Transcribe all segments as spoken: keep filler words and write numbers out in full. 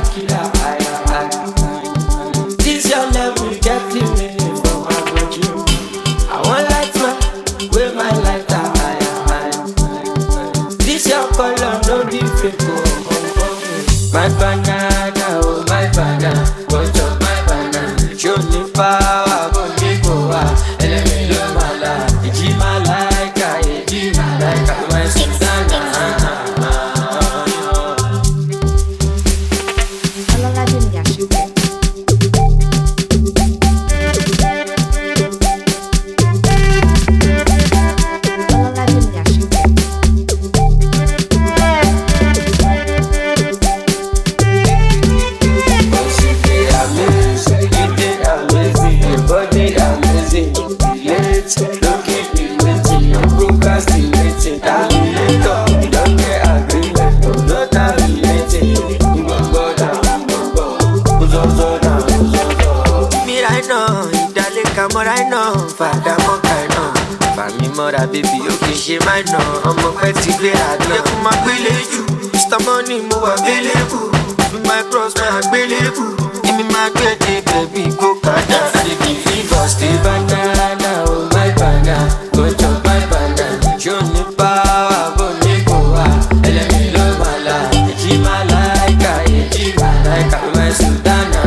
killer, I, I, I. This your level, get me from my body. I want light man, with my lighter, I, I, I. This your color, no be fake, oh, oh, oh. My banana, oh my banana, what's up my banana? Show me power, go me go ah, let me do my life. It's my like, it's my like, my Susanna. Fàdà mọ́kà náà fàmí mọ́ra bébí ó kì í ṣe máa nà ọmọ pẹ́ ti gbéra náà. Yẹ kó máa gbélé jù Mister Money mo wà gbélébù bí my cross máa gbélébù èmi máa gbé dé bẹ̀bí kó kàdá. Baby fever stay banana oh my banana go chop my banana. Show me power bó ní kò wá ẹlẹ́mi ló máa la èjì máa láìka èjì máa láìka my Sultana.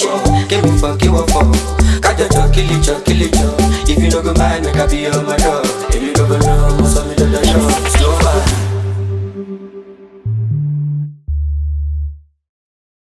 Give me fuck you up for. Kajo cho, kill it, cho, kill it, cho. If you no go mind, make I be on my dog.